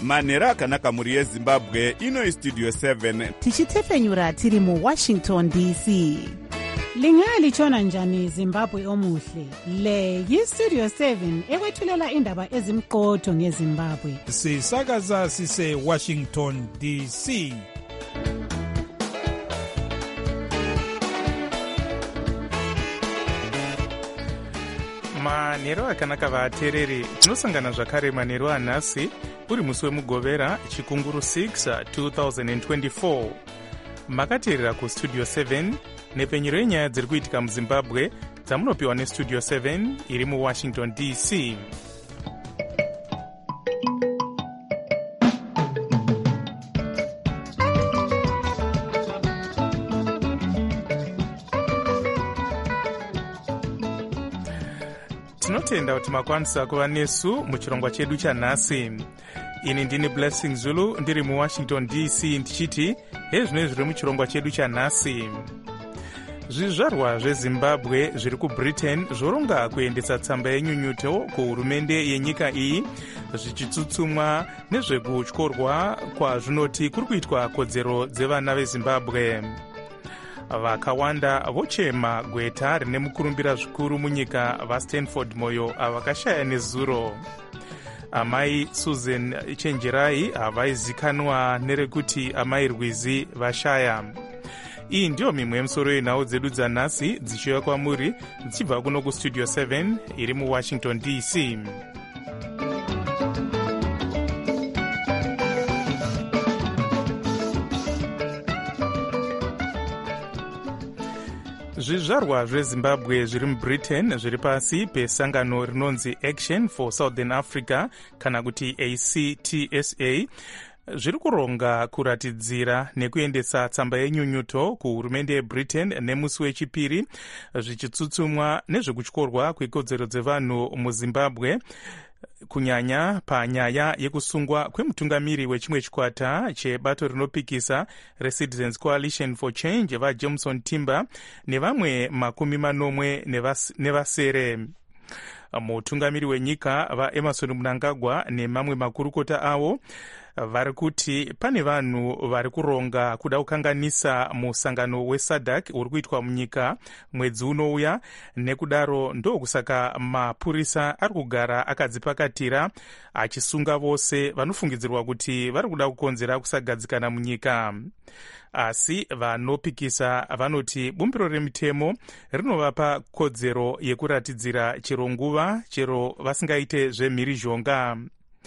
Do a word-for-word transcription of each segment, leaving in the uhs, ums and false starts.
manhero akanaka mhuri yezimbabwe. Ino istudio seven tichitefenyura tiri muwashington D C. Lingalitshona njani Zimbabwe omuhle? Le yistudio seven ekwethulela indaba ezimqotho ngeZimbabwe. Sisakaza sise Washington D C. Manhero akanaka vatereri, tinosangana zvakare manhero anhasi uri musi wemugovera chikunguru six twenty twenty-four. Makateerera kustudio seven nepenyero yenyaya dziri kuitika muzimbabwe dzamunopiwa nestudio seven iri muwashington D C. Tinotenda kuti makwanisa kuva nesu muchirongwa chedu chanhasi. Ini ndini Blessing Zulu ndiri muwashington D C ndichiti hezvino zviri muchirongwa chedu chanhasi. Zvizvarwa zveZimbabwe zviri kuBritain zvoronga kuendesa tsamba yenyunyuto kuhurumende yenyika iyi zvichitsutsumwa nezvekutyorwa kwazvinoti kuri kuitwa kodzero dzevana veZimbabwe. Vakawanda vochema gweta rine mukurumbira zvikuru munyika vaStanford Moyo avakashaya nezuro. Amai Susan Chenjerai avaizikanwa nerekuti amai Rwizi vashaya. Iyi ndiyo mimwe yemusoro yenhau dzedu dzanhasi dzichiuya kwamuri dzichibva kuno kustudio seven iri muwashington D C. Zvizvarwa zveZimbabwe zviri muBritain zviri pasi pesangano rinonzi Action for Southern Africa kana kuti A C T S A zviri kuronga kuratidzira nekuendesa tsamba yenyunyuto kuhurumende yeBritain nemusi wechipiri zvichitsutsumwa nezvekutyorwa kwekodzero dzevanhu muZimbabwe, kunyanya panyaya yekusungwa kwemutungamiri wechimwe chikwata chebato rinopikisa reCitizens Coalition for Change vaJameson Timber nevamwe makumi manomwe nevasere. Mutungamiri wenyika vaEmerson Mnangagwa nemamwe makurukota avo vari kuti pane vanhu vari kuronga kuda kukanganisa musangano weSADC uri kuitwa munyika mwedzi unouya, nekudaro ndokusaka mapurisa ari kugara akadzipakatira achisunga vose vanofungidzirwa kuti vari kuda kukonzera kusagadzikana munyika. Asi vanopikisa vanoti bumbiro remitemo rinovapa kodzero yekuratidzira chero nguva chero vasingaite zvemhirizhonga.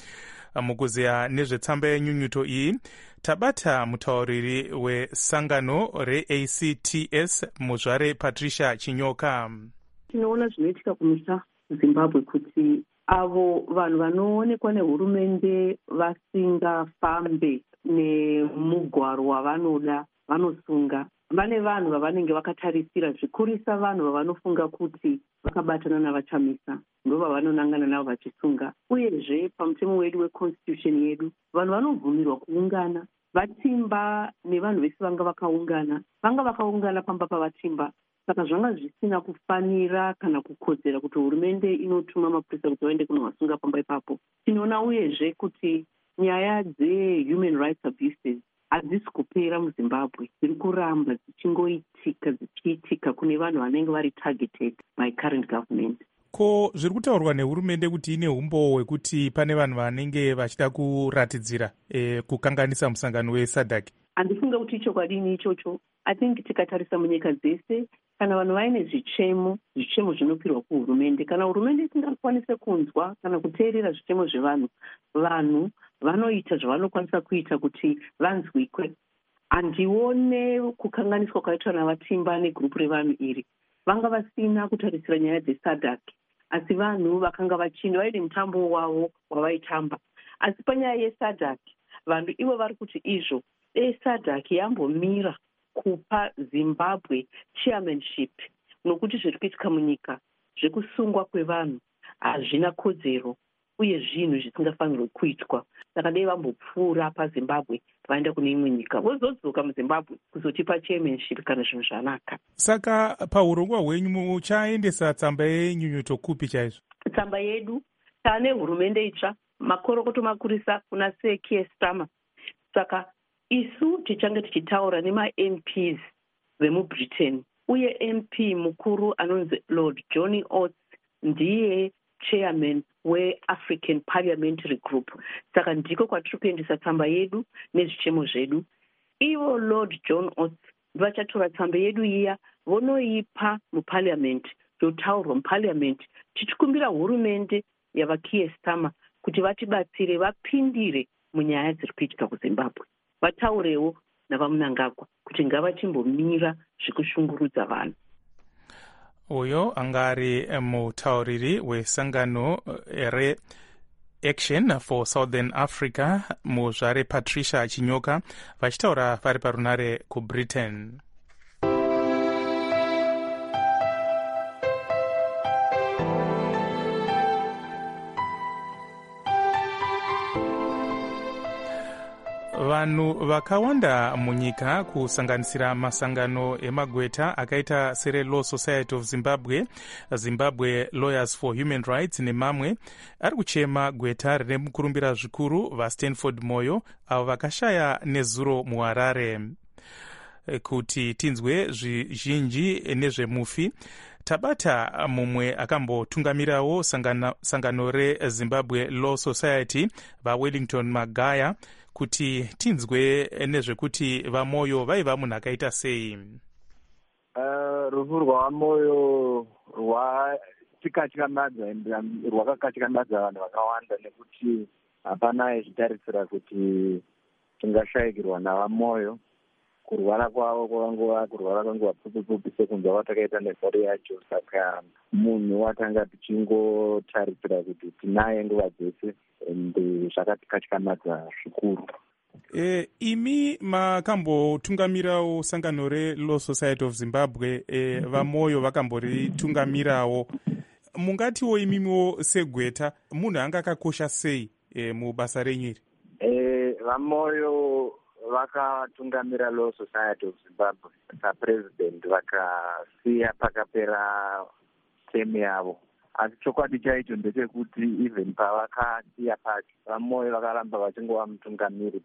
Mukuzeya nezvetsamba yenyunyuto iyi tabata mutauriri wesangano reA C T S muzvare Patricia Chinyoka. Tinoona zvinoitika kumusha Zimbabwe kuti avo vanhu vanoonekwa nehurumende vasingafambe nemugwaro wavanoda vanosunga. Vane vanhu vavanenge vakatarisira zvikurisa vanhu vavanofunga kuti vakabatana navachamisa ndovanonangana navo vachisunga. Uyezve pamutemo wedu weconstitution yedu vanhu vanobvumirwa kuungana. Vatimba nevanhu vese vanga vakaungana vanga vakaungana pamba pavatimba, saka zvanga zvisina kufanira kana kukodzera kuti hurumende inotuma mapurisa kuti vaende kunovasunga pamba ipapo. Tinoona uyezve kuti nyaya dzehuman rights abuses hadzisi kupera muZimbabwe, dziri kuramba dzichingoitika dzichiitika kune vanhu vanenge vari targeted by current government. Ko zviri kutaurwa nehurumende kuti ine umbo hwekuti pane vanhu vanenge vachida kuratidzira e, kukanganisa musangano weSADC? Handifunga kuti chokwadi ichocho. I think tikatarisa munyika dzese kana vanhu vaine zvichemo zvichemo zvinopirwa kuhurumende, kana hurumende isingakwanise kunzwa kana kuteerera zvichemo zvevanhu, vanhu vanoita zvavanokwanisa kuita kuti vanzwikwe. Handione kukanganiswa kwaitwa navatimba negrupu revanhu iri. Vanga vasina kutarisira nyaya dzeSADC, asi vanhu vakanga vachinda vaine mutambo wavo wavaitamba. Asi panyaya yeSADC vanhu ivo vari kuti izvo eSADC yambomira kupa Zimbabwe chairmanship nokuti zviri kuitika munyika zvekusungwa kwevanhu hazvina kodzero uye zvinhu zvisingafanirwi kuitwa. Saka dei vambopfuura paZimbabwe vaenda kune imwe nyika vozodzoka muZimbabwe kuzotipa chairmanship kana zvinhu zvanaka. Saka paurongwa hwenyu muchaendesa tsamba yenyunyuto kupi chaizvo? Tsamba yedu taane hurumende itsva makorokoto makurisa kuna Keir Starmer. Saka isu tichange tichitaura nema-M Ps vemubritain, uye M P mukuru anonzi Lord John Oates ndiye chairman we-African Parliamentary Group. Saka ndiko kwatiri kuendesa tsamba yedu nezvichemo zvedu. Ivo Lord John Oates vachatora tsamba yedu iya vonoipa muparliament, yotaurwa muparliament, tichikumbira hurumende yavaKeir Starmer kuti vatibatsire vapindire munyaya dziri kuitika kuZimbabwe, vataurewo navaMnangagwa kuti ngavachimbomira zvikushungurudza vanhu. Uyo angari mutauriri wesangano re-Action for Southern Africa muzvare Patricia Chinyoka vachitaura vari parunare kuBritain. Vanhu vakawanda munyika kusanganisira masangano emagweta akaita sere Law Society of Zimbabwe, Zimbabwe Lawyers for Human Rights nemamwe ari kuchema gweta rine mukurumbira zvikuru vaStanford Moyo avo vakashaya nezuro muHarare. Kuti tinzwe zvizhinji nezvemufi, tabata mumwe akambotungamirawo sangano, sangano reZimbabwe Law Society vaWellington Magaya kuti tinzwe nezvekuti vaMoyo vaiva munhu akaita sei. Uh, rufu rwaMoyo rwatikatyamadza ende rwakakatyamadza vanhu vakawanda nekuti hapana zvitarisira kuti tingashayikirwa navaMoyo. Kurwara kwavo kwangova kurwara kwanguva pfupi pfupi sekunzwa watakaita nezare yacho. Saka munhu watanga tichingotarisira kuti tinaye nguva dzese ende zvakatikatyamadza zvikuru. E, imi makambotungamirawo sangano reLaw Society of Zimbabwe, e, vaMoyo vakamboritungamirawo. Mungatiwo imimiwo segweta munhu anga akakosha sei e, mubasa renyu iri? E, vaMoyo vakatungamira Law Society of Zimbabwe sapresident vakasiya pakapera temu yavo. Asi chokwadi chaicho ndechekuti even pavakasiya pacho vaMoyo vakaramba vachingova mutungamiri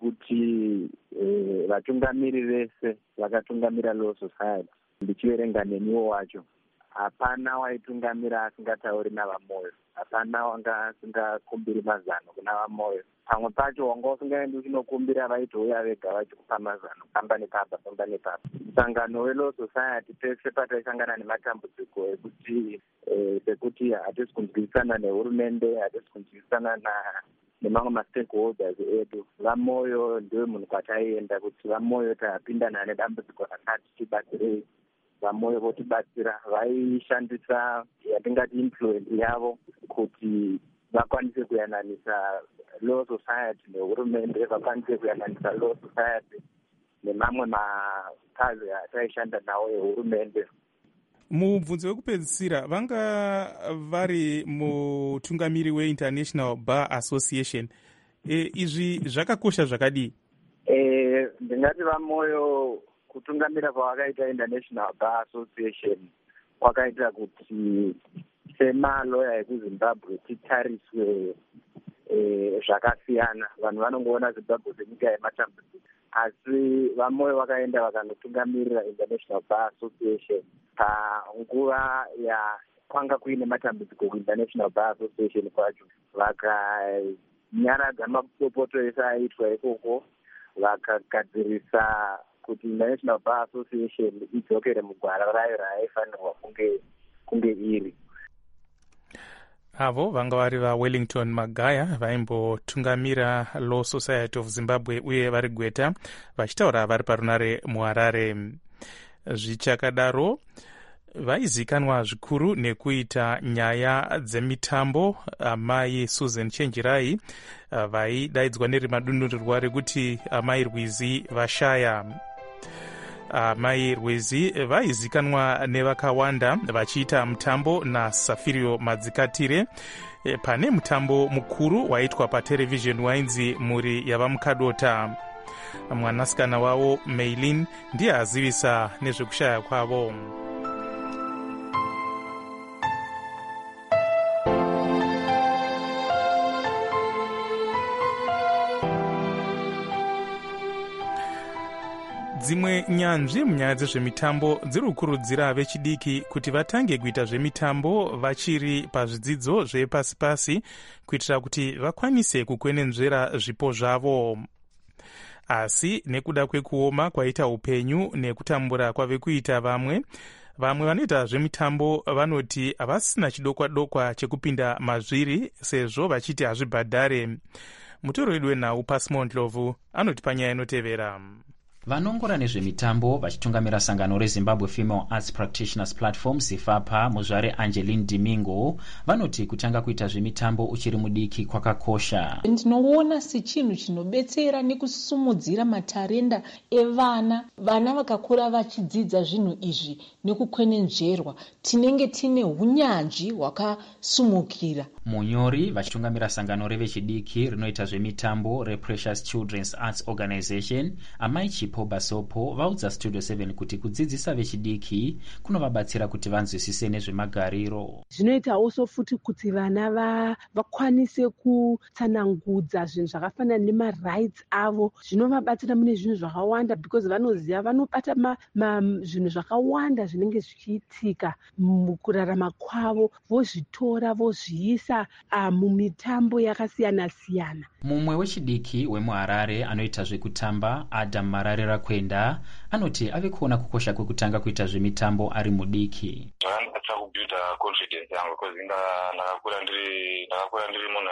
nekuti e, vatungamiri vese vakatungamira Law Society, ndichiverenga neniwo wacho, hapana waitungamira asingatauri navaMoyo, hapana wanga asingakumbiri mazano kuna vaMoyo. Pamwe pacho wanga usingaendi uchinokumbira vaitouya vega vachikupa mazano pamba nepapa pamba nepapa. Sangano weLaw Society pese pataisangana nematambudziko ekuti e, sekuti hatisi kunzwisana nehurumende, hatisi kunzwisana na nemamwe mastakeholders edu, vaMoyo ndiwe munhu kwataienda kuti vaMoyo tapindana nedambudziko rakati tibatsirei. VaMoyo votibatsira, vaishandisa yatingati influence yavo kuti vakwanise kuyananisa Law Society nehurumende, vakwanise kuyananisa Law Society nemamwe makazi ataishanda nawo ehurumende. Mubvunzo wekupedzisira, vanga vari mutungamiri weInternational Bar Association. E, izvi zvakakosha zvakadii? E, ndingati vaMoyo kutungamira kwavakaita International Bar Association kwakaita kuti semaloya ekuZimbabwe titariswe e, zvakasiyana. Vanhu vanongoona Zimbabwe senyika yematambudziko, asi vaMoyo vakaenda vakanotungamirira International Bar Association panguva ya kwanga kuine matambudziko kuInternational Bar Association kwacho, vakanyaradza mapopoto ese aitwa ikoko, vakagadzirisa kuti International Bar Association idzokere mugwara rayo raaifanirwa kunge kunge iri. Avo vanga vari vaWellington Magaya vaimbotungamira Law Society of Zimbabwe uye vari gweta vachitaura vari parunare muHarare. Zvichakadaro vaizikanwa zvikuru nekuita nyaya dzemitambo amai Susan Chenjirai vaidaidzwa nerimadunhurirwa rekuti amai Rwizi vashaya. Amai Rwizi vaizikanwa nevakawanda vachiita mutambo naSafirio Madzikatire pane mutambo mukuru waitwa patelevision wainzi Mhuri yavaMukadota. Mwanasikana wavo Maylin ndiye azivisa nezvekushaya kwavo. dzimwe nyanzvi munyaya dzezvemitambo dziri kukurudzira vechidiki kuti vatange kuita zvemitambo vachiri pazvidzidzo zvepasi-pasi kuitira kuti vakwanise kukwenenzvera zvipo zvavo. Asi nekuda kwekuoma kwaita upenyu nekutambura kwave kuita vamwe vamwe vanoita zvemitambo vanoti havasina chidokwa-dokwa chekupinda mazviri sezvo vachiti hazvibhadhare. Mutoro wedu wenhau Pasmo Ndlovu anoti panyaya inotevera. Vanongora nezvemitambo vachitungamira sangano reZimbabwe Female Arts Practitioners Platform Zifapa muzvare Angeline Dimingo vanoti kutanga kuita zvemitambo uchiri mudiki kwakakosha. Ndinoona sechinhu chinobetsera nekusumudzira matarenda evana. Vana vakakura vachidzidza zvinhu izvi nekukwenenzverwa, tinenge tine hunyanzvi hwakasumukira. Munyori vachitungamira sangano revechidiki rinoita zvemitambo rePrecious Children's Arts Organization Amai Chipo Basopo vaudza Studio seven kuti kudzidzisa vechidiki kunovabatsira kuti vanzwisise nezvemagariro. Zvinoita also futi kuti vana va vakwanise kutsanangudza zvinhu zvakafanana nemarights avo. Zvinovabatsira mune zvinhu zvakawanda because vanoziva vanobata zvinhu zvakawanda zvinenge zvichiitika mukurarama kwavo, vozvitora vozviisa Uh, mumitambo yakasiyana siyana. Mumwe wechidiki wemuHarare anoita zvekutamba Adam Marare Rakwenda anoti ave kuona kukosha kwekutanga kuita zvemitambo ari mudiki. Zvandakatsa kubuilda confidence yangu because ndakakura ndiri ndakakura ndiri munhu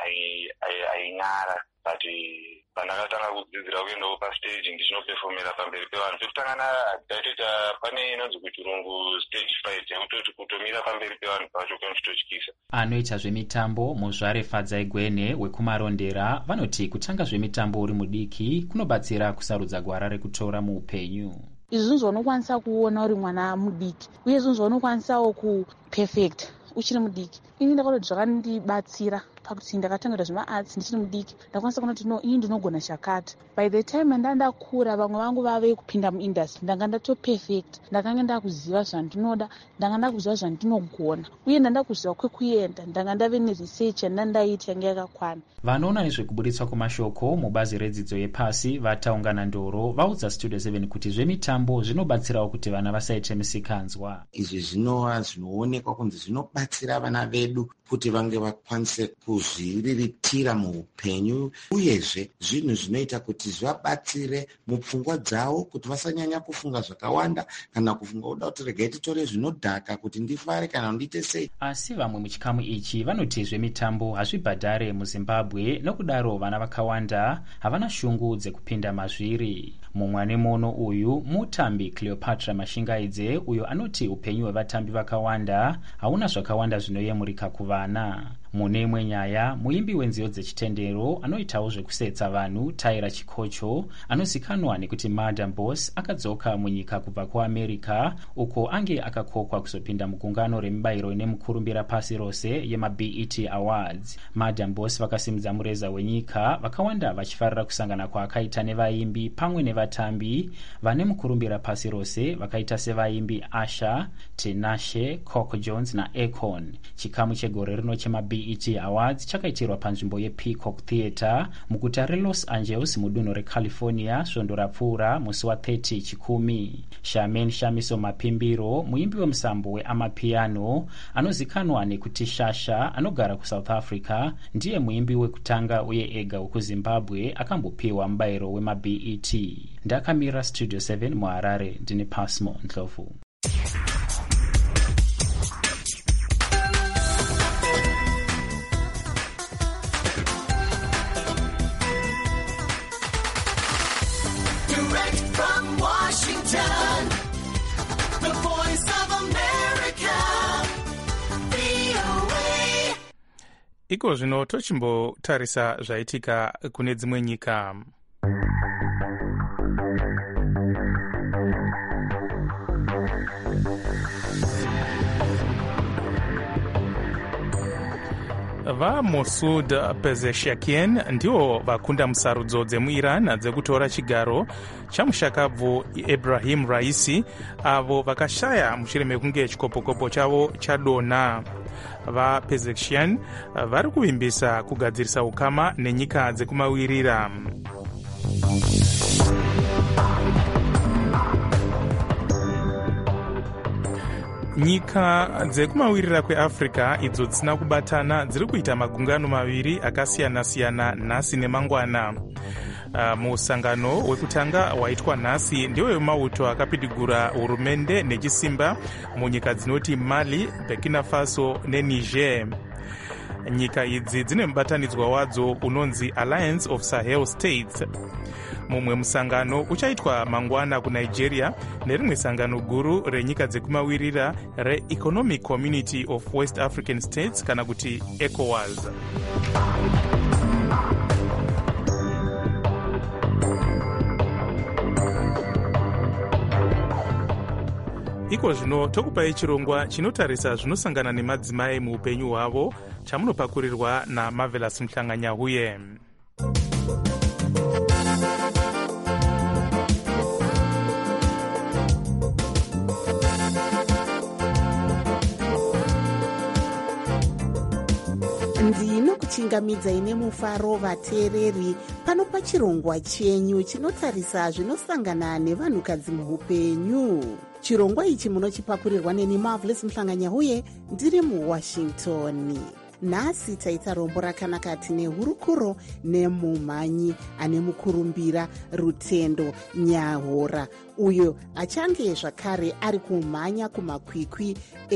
ainyara but pandakatanga kudzidzira kuendawo pastage ndichinopefomera pamberi pevanhu. Pekutangana taitoita pane inonzi kuchirungu stage fight yakutoti kutomira pamberi pevanhu pacho kanochitotyisa. Anoita zvemitambo muzvare Fadzai Gwene wekumarondera vanoti kutanga zvemitambo uri mudiki kunobatsira kusarudza gwara rekutora muupenyu. Izvi zvaunokwanisa kuona uri mwana mudiki uye izvi zvaunokwanisawo kuperfect uchiri mudiki. Ini ndakati zvakandibatsira pakuti ndakatanga zvemaarts ndichiri mudiki ndakwanisa kuona kuti no ini ndinogona chakati. By the time ndandakura vamwe vangu vave kupinda muindustry ndanga ndato perfect, ndakanga ndakuziva zvandinoda, ndanga ndakuziva zvandinogona uye ndanga kuziva kwekuenda, ndanga ndave neresearch yandandaita yanga yakakwana. Vanoona nezvekuburitswa kwamashoko mubazi redzidzo yepasi vataungana ndoro vaudza Studio seven kuti zvemitambo zvinobatsirawo kuti vana vasaite misikanzwa. Izvi zvinova zvinoonekwa kunzi zvinobatsira vana vedu kuti vange vakwanise kuzviriritira muupenyu uyezve zvinhu zvinoita kuti zvivabatsire mupfungwa dzavo kuti vasanyanya kufunga zvakawanda kana kufunga kuda kuti regai titore zvinodhaka kuti ndifare kana ndiite sei. Asi vamwe muchikamu ichi vanoti zvemitambo hazvibhadhare muZimbabwe nokudaro vana vakawanda havana shungu dzekupinda mazviri. Mumwe nemono uyu mutambi Cleopatra Mashingaidze uyo anoti upenyu hwevatambi vakawanda hauna zvakawanda zvinoyemurika kuvana. Mune imwe nyaya muimbi wenziyo dzechitendero anoitawo zvekusetsa vanhu Taira Chikocho anozikanwa nekuti Madam Boss akadzoka munyika kubva kuAmerica uko ange akakokwa kuzopinda mugungano remibayiro nemukurumbira pasi rose yemaB E T Awards. Madam Boss vakasimudza mureza wenyika vakawanda vachifarira kusangana kwaakaita nevaimbi pamwe nevatambi vane mukurumbira pasi rose vakaita sevaimbi Asha, Tinashe, Coco Jones na Akon. Chikamu chegore rino chemaB E T Awards chakaitirwa panzvimbo yePeacock Theatre muguta reLos Angeles mudunhu reCalifornia svondo rapfuura musi wa30 chikumi. Shamen Shamiso Mapimbiro muimbi wemusambo weamapiano anozikanwa nekuti Shasha anogara kuSouth Africa ndiye muimbi wekutanga uye ega wekuZimbabwe akambopiwa mubayiro wemaB E T. Ndakamira Studio seven muHarare ndine Pasmo Ndlovu. Iko zvino tochimbotarisa zvaitika kune dzimwe nyika. VaMosud Pezeshkian ndivo vakunda musarudzo dzemuIran dzekutora chigaro chamushakabvu Ebrahim Raisi avo vakashaya mushure mekunge chikopokopo chavo chadona. VaPezeshkian vari kuvimbisa kugadzirisa ukama nenyika dzekumawirira. Nyika dzekumawirira kweAfrica idzo dzisina kubatana dziri kuita magungano maviri akasiyana-siyana nhasi nemangwana. Uh, musangano wekutanga waitwa nhasi ndiwo wemauto akapidigura hurumende nechisimba munyika dzinoti Mali, Burkina Faso neNiger. Nyika idzi dzine mubatanidzwa wadzo unonzi Alliance of Sahel States. Mumwe musangano uchaitwa mangwana kuNigeria nerimwe sangano guru renyika dzekumawirira re-Economic Community of West African States kana kuti ECOWAS. Iko zvino tokupai chirongwa chinotarisa zvinosangana nemadzimai muupenyu hwavo chamunopakurirwa naMarvelous Mhlanganyahuye. ndinokuchingamidzai nemufaro vateereri pano pachirongwa chenyu chinotarisa zvinosangana nevanhukadzi muupenyu. Chirongwa ichi munochipakurirwa neni Marvelous Mhlanganyahuye ndiri muWashington. Nhasi taita rombo rakanaka tine hurukuro nemumhanyi ane mukurumbira Rutendo Nyahora, uyo achange zvakare ari kumhanya kumakwikwi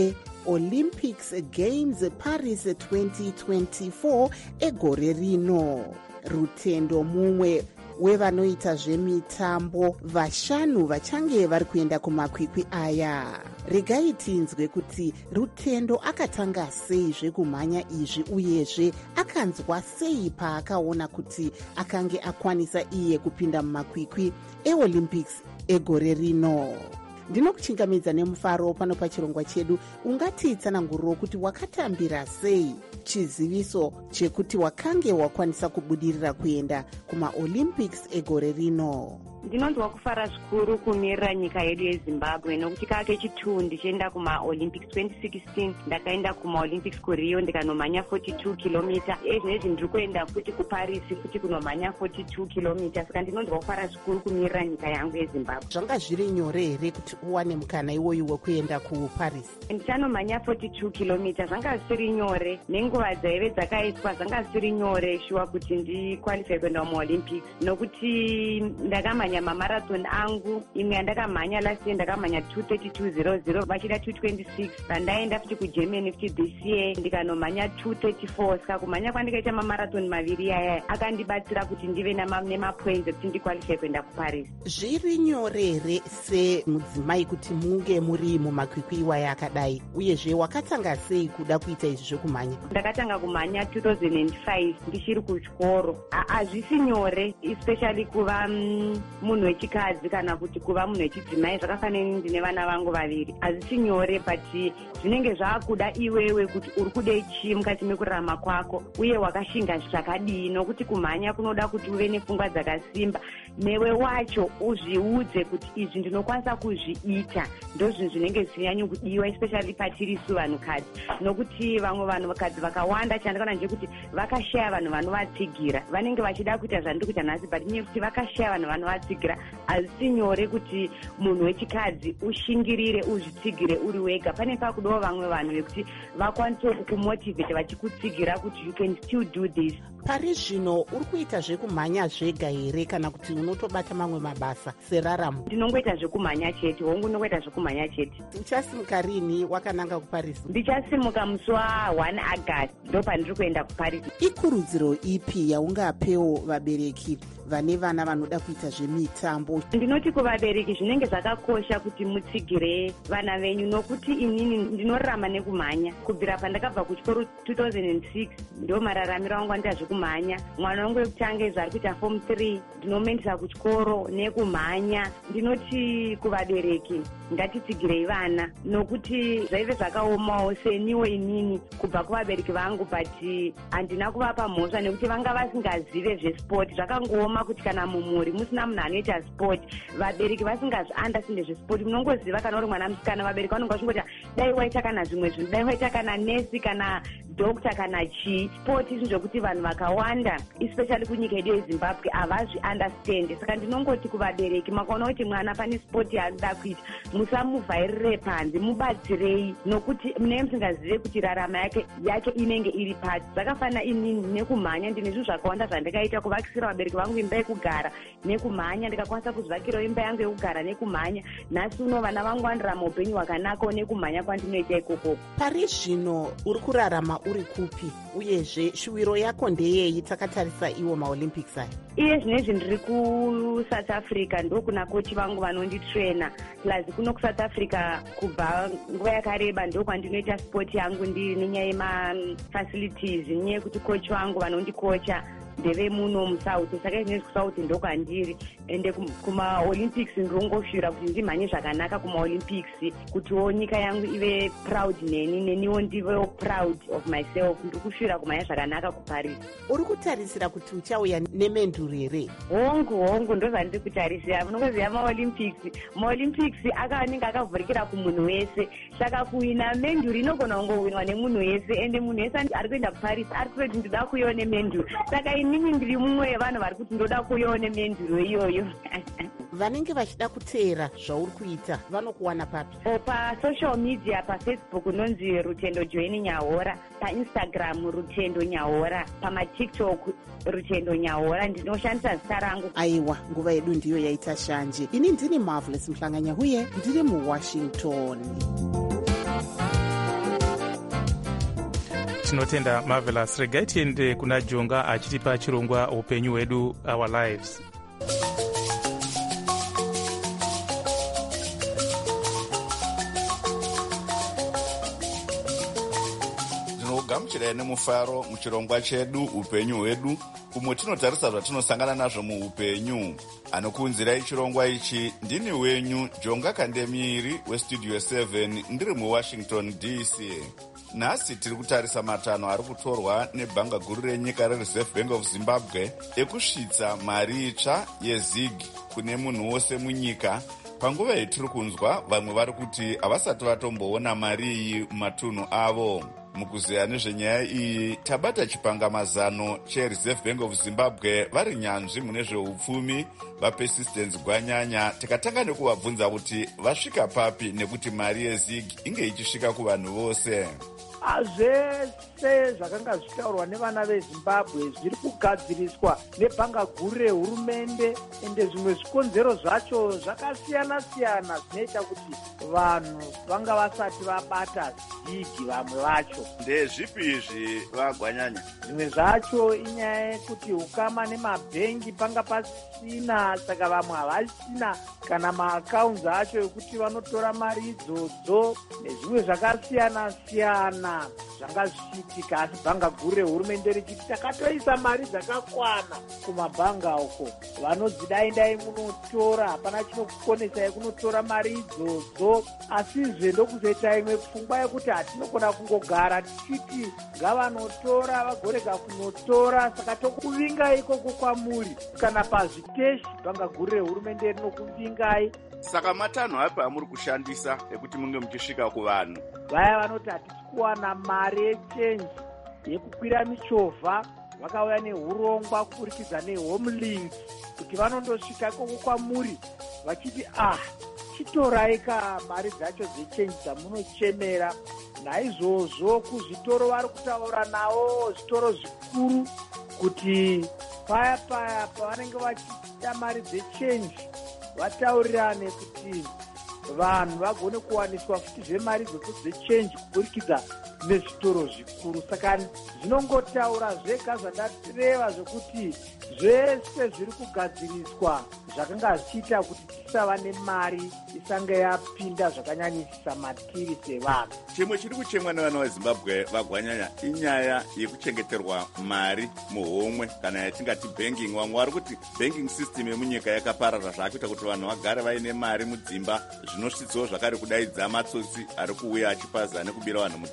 eOlympics Games Paris twenty twenty-four egore rino. Rutendo mumwe wevanoita zvemitambo vashanu vachange vari kuenda kumakwikwi aya. Regai tinzwe kuti Rutendo akatanga sei zvekumhanya izvi uyezve akanzwa sei paakaona kuti akange akwanisa iye kupinda mumakwikwi eOlympics egore rino. Ndinokuchingamidza nemufaro pano pachirongwa chedu. Ungati tsananguriro kuti wakatambira sei chiziviso chekuti wakange wakwanisa kubudirira kuenda kumaOlympics egore rino. Ndinonzwa kufara zvikuru kumirira nyika yedu yeZimbabwe nokuti kake chitu ndichienda kumaOlympics twenty sixteen ndakaenda kumaOlympics kuRio ndikanomhanya forty-two kilometers. Ezvinezvi ndiri kuenda futi kuParis futi kunomhanya forty-two kilometers. Saka ndinonzwa kufara zvikuru kumirira nyika yangu yeZimbabwe. Zvanga zviri nyore here kuti uwane mukana iwoyu wekuenda kuParis? Ndichanomhanya forty-two kilometers. Zvanga zvisiri nyore nenguva dzaive dzakaiswa, zvanga zvisiri nyore shuwa kuti ndikwalify kuenda kumaOlympics nokuti ndakamhanya mamarathon angu. Imwe yandakamhanya last year ndakamhanya two thirty-two zero zero vachida two twenty-six. Pandaenda futi kuGermany futi this year ndikanomhanya two thirty-four. Saka kumhanya kwandikaita mamarathon maviri aya akandibatsira kuti ndive nemapoints ekuti ndikwalify kuenda kuParis. Zviri nyore here semudzimai kuti munge muri mumakwikwi iwaya akadai, uyezve wakatanga sei kuda kuita izvi zvekumhanya? Ndakatanga kumhanya two thousand five ndichiri kuchikoro. Hazvisi nyore especially kuva munhu wechikadzi kana kuti kuva munhu wechidzimai. Zvakafanana ndine vana vangu vaviri. Hazvisi nyore but zvinenge zvaakuda iwewe kuti uri kudei chii mukati mekurarama kwako uye wakashinga zvakadii, nokuti kumhanya kunoda kuti uve nepfungwa dzakasimba newe wacho uzviudze kuti izvi ndinokwanisa kuzviita. Ndozvinhu zvinenge zvichinyanya kudiwa especially patiri su vanhukadzi, nokuti vamwe vanhukadzi vakawanda chandikaona ndechekuti vakashaya vanhu vanovatsigira. Vanenge vachida kuita zvandiri kuita nhasi but nyaya yekuti vakashaya vanhu vanovatsigira. Hazisi nyore kuti munhu wechikadzi ushingirire uzvitsigire uri wega. Pane pakudawo vamwe vanhu vekuti vakwanise kukumotivate vachikutsigira kuti you can still do this. Pari zvino uri kuita zvekumhanya zvega here kana kuti unotobata mamwe mabasa seraramo? Ndinongoita zvekumhanya chete. Hongu ndinongoita zvekumhanya chete. Uchasimuka rini wakananga kuParis? Ndichasimuka musi wa1 August ndo pandiri kuenda kuParis. Ikurudziro ipi yaungapewo vabereki vane vana vanoda kuita zvemitambo? Ndinoti kuvabereki zvinenge zvakakosha kuti mutsigire vana venyu, nokuti inini ndinorarama nekumhanya kubvira pandakabva kuchikoro two thousand six. ndo mararamiro angu andita zvekumhanya. Mwana wangu wekutanga izvo ari kuita form three ndinomendisa kuchikoro nekumhanya. Ndinoti kuvabereki ngatitsigirei vana, nokuti zvaive zvakaomawo seniwo inini kubva kuvabereki vangu but handina kuvapa mhosva nekuti vanga vasingazive zvesport. Zvakangooma kuti kana mumhuri musina munhu anoita sport, vabereki vasingazviandasinde zvesport, munongoziva kana uri mwana musikana vabereki vanonga vachingoti dai waita kana zvimwe zvinhu, dai waita kana nesi kana chidokta kana chii sport izvi zvokuti vanhu vakawanda especially kunyika yedu yezimbabwe havazvi understand. Saka ndinongoti kuvabereki makaona kuti mwana pane sport yaanoda kuita musamuvhairire panze, mubatsirei nokuti munenge musingazive kuti rarama yake yake inenge iri pati. Zvakafanana inini nekumhanya, ndine zvinhu zvakawanda zvandikaita kuvakisira vabereki vangu imba yekugara nekumhanya, ndikakwanisa kuzvakirawo imba yangu yekugara nekumhanya. Nhasi uno vana vangu vandirama upenyu hwakanakawo nekumhanya kwandinoita ikoko. Pari zvino uri kurarama uri kupi, uyezve shuwiro yako ndeyei takatarisa iwo maolympics aya? Iye zvinezvi ndiri kuSouth Africa, ndokuna kochi vangu vanonditraina. Plus kuno kuSouth Africa kubva nguva yakareba ndokwandinoita sport yangu ndiri nenyaya yemafacilities, nenyaya yekuti kochi vangu vanondikocha ndeve muno musouth. Saka izvinezvi kusouth ndokwandiri, ende kumaolympics ndongoshuwira kuti ndimhanye zvakanaka kumaolympics, kutiwo nyika yangu ive proud neni, neniwo ndivewo proud of myself. Ndiri kushuwira kumhanya zvakanaka kuParis. Uri kutarisira kuti uchauya nemenduru here? Hongu hongu ndozvandiri kutarisira. Munongoziva maolympics, maolympics akanenge akavhurikira kumunhu wese, saka kuwina menduru inogona kungowinwa nemunhu wese, ende munhu wese ari kuenda kuParis ari kutoti ndinoda kuiwa nemenduru. Saka inini ndiri mumwe yevanhu vari kuti ndoda kuiwa nemenduru iyoyo. Vanenge vachida kuteera zvauri kuita vanokuwana papi? O pasocial media, pafacebook unonzi Rutendo Joini Nyahora, paInstagram Rutendo Nyahora, pamatiktok Rutendo Nyahora. Ndinoshandisa zita rangu. Aiwa, nguva yedu ndiyo yaita shanje. Ini ndini Marvelous Mhlanganya huye, ndiri muWashington. Tinotenda Marvelous. Regai tiende kuna Jonga achitipa chirongwa upenyu hwedu, our lives. Gamuchirai nemufaro muchirongwa chedu upenyu hwedu, umwe tinotarisa zvatinosangana nazvo muupenyu. Anokuunzirai chirongwa ichi ndini wenyu Jonga Kandemiri westudio seven, ndiri muWashington D C. Nhasi tiri kutarisa matanho ari kutorwa nebhanga guru renyika reReserve Bank of Zimbabwe ekusvitsa mari itsva yezig kune munhu wose munyika. Panguva yetiri kunzwa vamwe vari kuti havasati vatomboona mari iyi mumatunhu avo. Mukuzeya nezvenyaya iyi tabata chipangamazano cheReserve Bank of Zimbabwe vari nyanzvi mune zveupfumi vaPersistence Gwanyanya. Tikatanga nekuvabvunza kuti vasvika papi nekuti mari yezig inge ichisvika kuvanhu vose. Zvese zvakanga zvichitaurwa nevana veZimbabwe zviri kugadziriswa nebhanga guru rehurumende, ende zvimwe zvikonzero zvacho zvakasiyana siyana zvinoita kuti vanhu vanga vasati vabata zigi. Vamwe vacho ndezvipi izvi vaGwanyanya? Zvimwe zvacho inyaya yekuti ukama nemabhengi panga pasina, saka vamwe havasina kana maakaunti acho ekuti vanotora mari idzodzo, nezvimwe zvakasiyana siyana zvanga zvichiitika. Asi bhanga guru rehurumende richiti takatoisa mari dzakakwana kumabhanga uko, vanodzidai dai munotora, hapana chinokukonesai kunotora mari idzodzo. Asizve ndokuzoita imwe pfungwa yekuti hatinogona kungogara tichiti ngavanotora vagorega kunotora, saka tokuvingai ikoko kwamuri kana pazviteshi. Bhanga guru rehurumende rinokuvingai. Saka matanho api amuri kushandisa ekuti munge muchisvika kuvanhu? Vaya vanoti hatisi kuwana mari yechenji yekukwira michovha, vakauya neurongwa kuburikidza neHomelink kuti vanondosvika ikoko kwamuri vachiti ah, chitorai ka mari dzacho dzechenji dzamunochemera. Naizvozvo kuzvitoro vari kutaura nawo zvitoro zvikuru kuti paya paya pavanenge vachita mari dzechenji vataurirane kuti vanhu vagone kuwaniswa futi zvemari dzechenji kuburikidza nezvitoro zvikuru. Saka zvinongotaura zvega zvandatireva zvokuti zvese zviri kugadziriswa zvakanga zvichiita kuti tisava nemari isange yapinda zvakanyanyisisa matiri sevanhu. Chimwe chiri kuchemwa nevana veZimbabwe vaGwanyanya inyaya yekuchengeterwa mari muhomwe kana yatingati banking. Vamwe vari kuti banking system yemunyika yakaparara zvakuita kuti vanhu vagare vaine mari mudzimba, zvinosvitsawo zvakare kudaidza matsotsi ari kuuya achipaza nekubira vanhu mudzimba.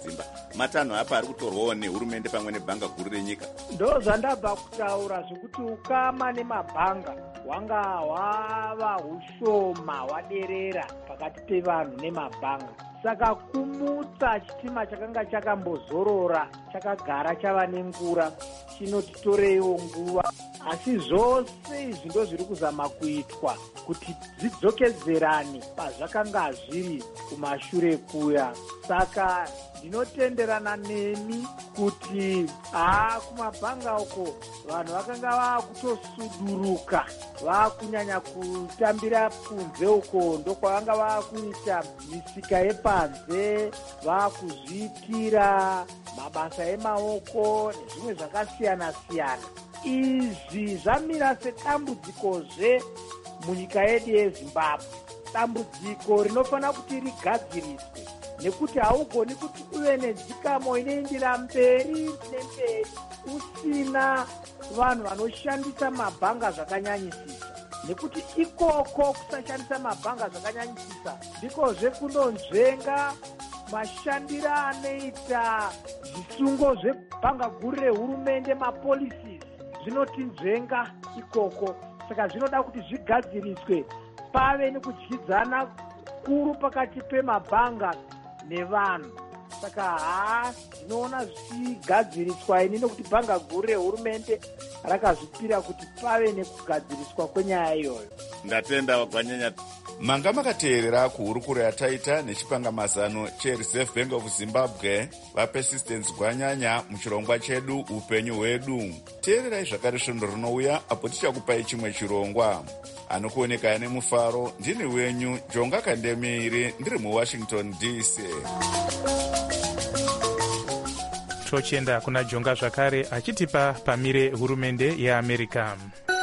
matanho apa ari kutorwawo nehurumende pamwe nebhanga guru renyika. Ndo zvandabva kutaura zvokuti ukama nemabhanga hwanga hwava hushoma hwaderera pakati pevanhu nemabhanga. Saka kumutsa chitima chakanga chakambozorora chakagara chava nengura chinotitoreiwo nguva, asi zvose izvi ndo zviri kuzama kuitwa kuti dzidzokedzerane pazvakanga zviri kumashure kuya. Saka ndinotenderana nemi kuti haa kumabhanga uko vanhu vakanga vaakutosuduruka, vaakunyanya kutambira kunze uko ndokwavanga vaakuita misika yepanze, vaakuzviitira mabasa emaoko nezvimwe zvakasiyana siyana. Izvi zvamira sedambudzikozve munyika yedu yeZimbabwe, dambudziko rinofanira kuti rigadziriswe, nekuti haugoni kuti uve nedzikamo inoindira mberi nemberi usina vanhu vanoshandisa mabhanga zvakanyanyisisa, nekuti ikoko kusashandisa mabhanga zvakanyanyisisa ndikozve kunonzvenga mashandira anoita zvisungo zvebhanga guru rehurumende, mapolisi zvinotinzvenga ikoko. Saka zvinoda kuti zvigadziriswe, pave nekudyidzana kuru pakati pemabhanga nevanhu. Saka haa ndinoona zvichigadziriswa ini nekuti bhanga guru rehurumende rakazvipira kuti pave nekugadziriswa kwenyaya iyoyo. Ndatenda wagwanyanya. Manga makateerera kuhurukuro yataita nechipangamazano cheReserve Bank of Zimbabwe vaPersistence Gwanyanya muchirongwa chedu upenyu hwedu. Teererai zvakare svondo rinouya apo tichakupai chimwe chirongwa. Anokuoneka nemufaro ndini wenyu Jonga Kandemiri, ndiri muWashington D C. Tochenda kuna Jonga zvakare achitipa pamire hurumende yeAmerika.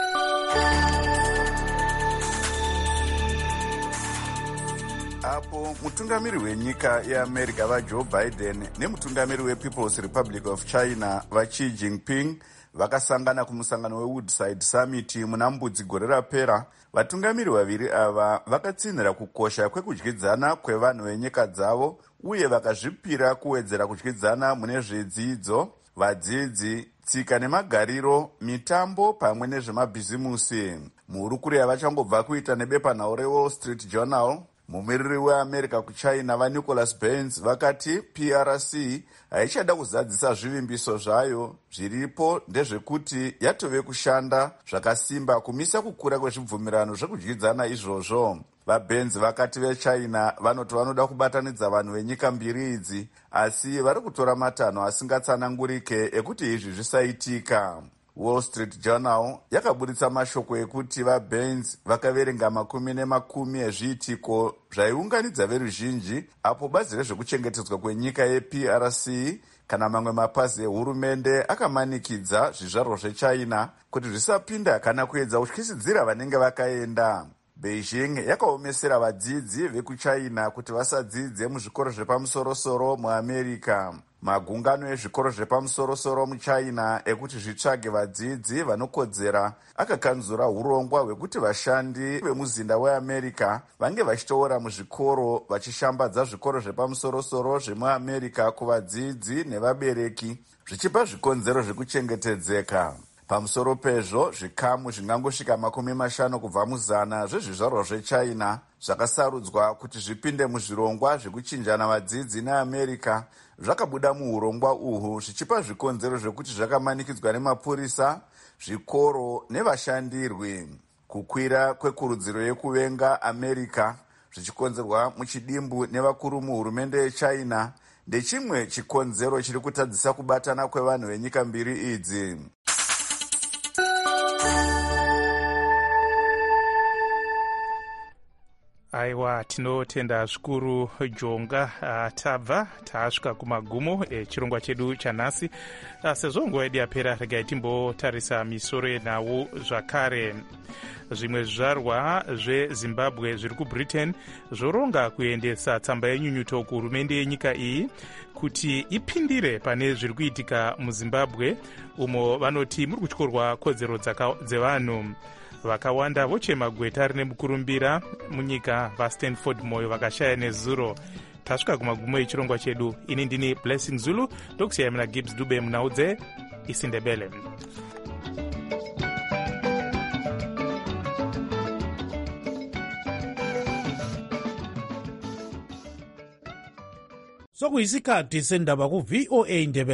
Apo mutungamiri wenyika yeAmerika vaJoe Biden nemutungamiri wePeople's Republic of China vaXi Jinping vakasangana kumusangano weWoodside Summit muna Mbudzi gore rapera. Vatungamiri vaviri ava vakatsinhira kukosha kwekudyidzana kwevanhu venyika dzavo uye vakazvipira kuwedzera kudyidzana mune zvedzidzo, vadzidzi, tsika nemagariro, mitambo pamwe nezvemabhizimusi. Muhurukuro yavachangobva kuita nebepanhau reWall Street Journal, mumiriri weAmerika kuChina vaNicholas Burns vakati P R C haichada kuzadzisa zvivimbiso zvayo zviripo ndezvekuti yatove kushanda zvakasimba kumisa kukura kwezvibvumirano zvekudyidzana izvozvo. VaBurns vakati veChina vanoti vanoda kubatanidza vanhu venyika mbiri idzi, asi vari kutora matanho asingatsanangurike ekuti izvi zvisaitika. Wall Street Journal yakaburitsa mashoko ekuti vaBurns vakaverenga makumi nemakumi ezviitiko zvaiunganidza veruzhinji apo bazi rezvekuchengetedzwa kwenyika yeP R C kana mamwe mapazi ehurumende akamanikidza zvizvarwa zveChina kuti zvisapinda kana kuedza kutyisidzira vanenge vakaenda. Beijing yakaomesera vadzidzi vekuChina kuti vasadzidze muzvikoro zvepamusorosoro muAmerika. Magungano ezvikoro zvepamusorosoro muChina ekuti zvitsvage vadzidzi vanokodzera akakanzura urongwa hwekuti vashandi vemuzinda weAmerika vange vachitoora muzvikoro vachishambadza zvikoro zvepamusorosoro zvemuAmerika kuvadzidzi nevabereki, zvichipa zvikonzero zvekuchengetedzeka. Pamusoro pezvo, zvikamu zvingangosvika makumi mashanu kubva muzana zvezvizvarwa zveChina zvakasarudzwa kuti zvipinde muzvirongwa zvekuchinjana vadzidzi neAmerika zvakabuda muurongwa uhu, zvichipa zvikonzero zvekuti zvakamanikidzwa nemapurisa, zvikoro nevashandirwi. Kukwira kwekurudziro yekuvenga Amerika zvichikonzerwa muchidimbu nevakuru muhurumende yeChina ndechimwe chikonzero chiri kutadzisa kubatana kwevanhu venyika mbiri idzi. Aiwa, tinotenda zvikuru Jonga. Uh, tabva tasvika kumagumo echirongwa chedu chanhasi. Uh, sezvo nguva yedu yapera, regai timbotarisa misoro yenhau zvakare. Zvimwe zvizvarwa zveZimbabwe zviri kuBritain zvoronga kuendesa tsamba yenyunyuto kuhurumende yenyika iyi kuti ipindire pane zviri kuitika muZimbabwe, umo vanoti muri kutyorwa kodzero dzevanhu. Vakawanda vochema gweta rine mukurumbira munyika vaStanford Moyo vakashaya nezuro. tasvika kumagumo echirongwa chedu. Ini ndini Blessing Zulu, ndokusiyai muna Gibbs Dube munaudze isindebele. sokuyisikhathi sendaba ku V O A Ndebele.